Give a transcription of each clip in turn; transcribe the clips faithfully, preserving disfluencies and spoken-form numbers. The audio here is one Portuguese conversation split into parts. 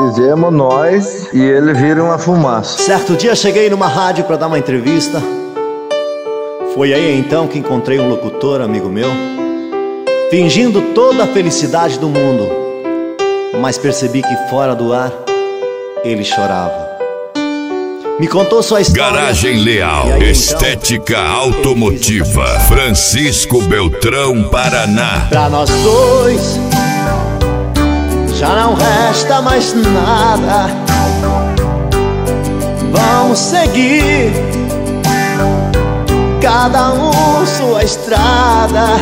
Fizemos nós e ele vira uma fumaça. Certo dia cheguei numa rádio pra dar uma entrevista. Foi aí então que encontrei um locutor, amigo meu, fingindo toda a felicidade do mundo, mas percebi que fora do ar ele chorava. Me contou sua história. Garagem Leal, aí, estética então, automotiva, Francisco Beltrão, Paraná. Pra nós dois já não resta mais nada. Vamos seguir, cada um sua estrada.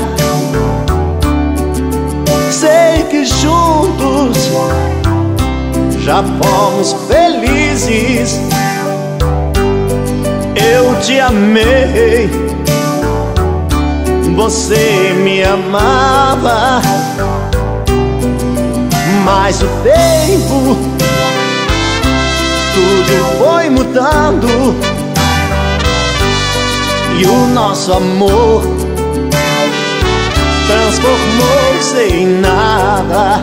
Sei que juntos já fomos felizes. Eu te amei, você me amava, mas o tempo tudo foi mudando e o nosso amor transformou-se em nada.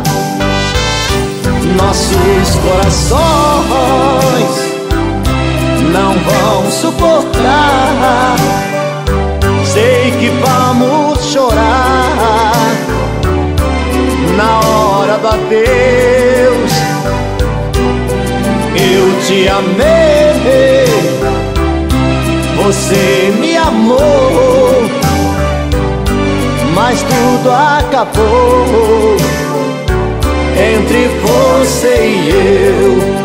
Nossos corações não vão suportar. Sei que vamos chorar na hora do adeus. Eu te amei, você me amou, mas tudo acabou entre você e eu.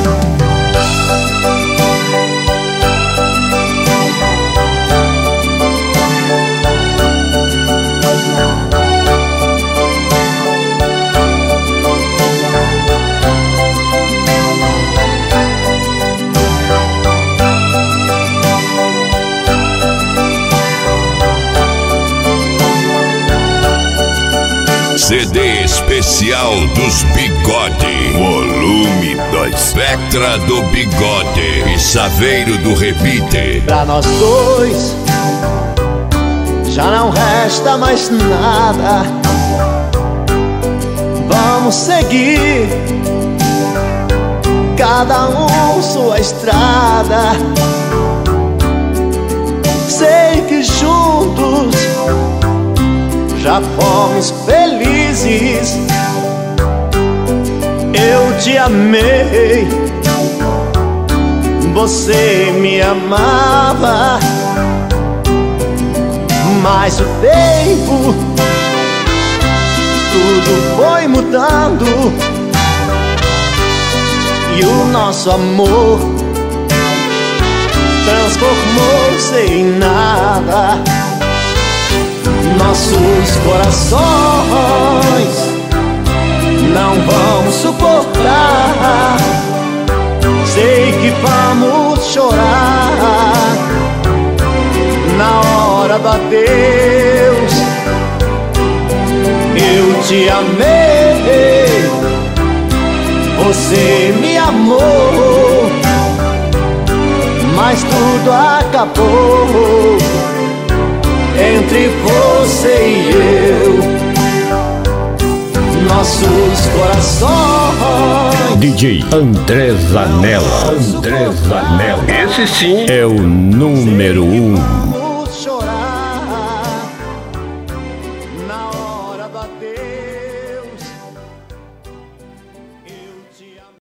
C D especial dos Bigode, volume dois. Spectra do Bigode e Saveiro do Rebite. Pra nós dois já não resta mais nada. Vamos seguir, cada um sua estrada. Sei que juntos já fomos felizes. Eu te amei, você me amava, mas o tempo tudo foi mudando e o nosso amor transformou-se em nada. Nossos corações não vão suportar. Sei que vamos chorar na hora do adeus. Eu te amei, você me amou, mas tudo acabou entre você e eu. Nossos corações. D J André Zanella. André Zanella. Esse sim é o número um.